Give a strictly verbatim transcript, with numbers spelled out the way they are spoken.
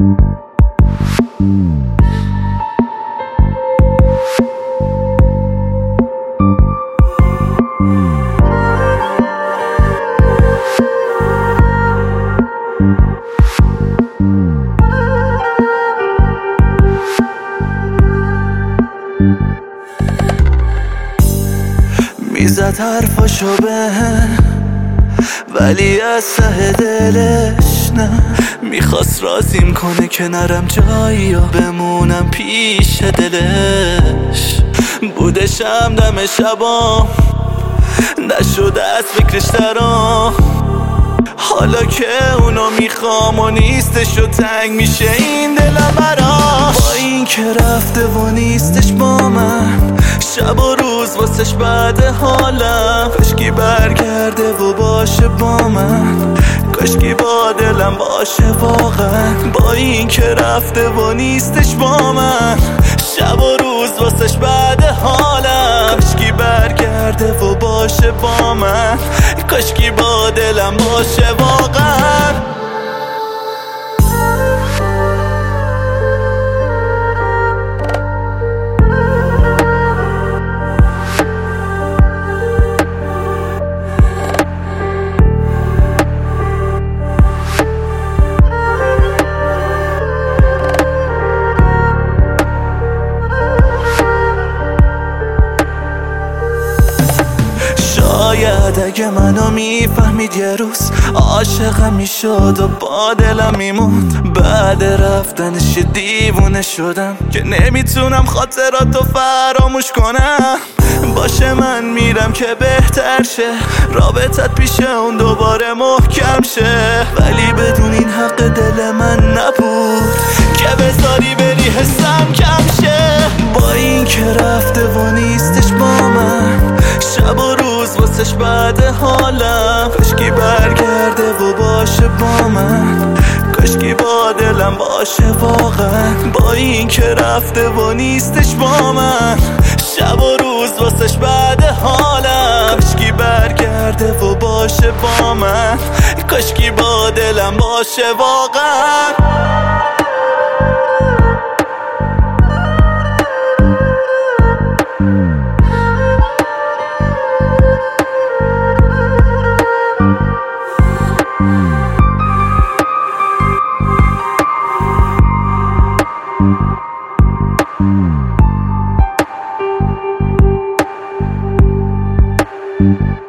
میزد حرفاشو به ولی از ته دلش نه، میخواست رازیم کنه که نرم جایی یا بمونم پیش دلش. بودشم دم شبام نشده از فکرش درام، حالا که اونو میخوام و نیستش و تنگ میشه این دلم برام. با این که رفته و نیستش با من، شب و روز واسش بعد حالم. کاشکی برگرده و باشه با من، کاشکی با دلم باشه واقعا. با این که رفته و نیستش با من، شب و روز واسش بعد حالم. کاشکی برگرده و باشه با من، کاشکی با دلم باشه واقعا. شاید اگه منو میفهمید یه روز عاشقم میشد و با دلم میموند. بعد رفتنش دیوونه شدم که نمیتونم خاطراتو فراموش کنم. باشه من میرم که بهتر شه، رابطت پیش اون دوباره محکم شه. ولی بدون این حق دل من نبود که بذاری بری حسم کم شه. با این که رفته و نیستش با من، شب و روز واسش بعد حالم. کاشکی برگرده و باشه با من، کاشکی با دلم باشه واقعا. با این که رفته و نیستش با من، شب و روز واسش بعد حالم. کاشکی برگرده و باشه با من، کاشکی با دلم باشه واقعا. Thank you.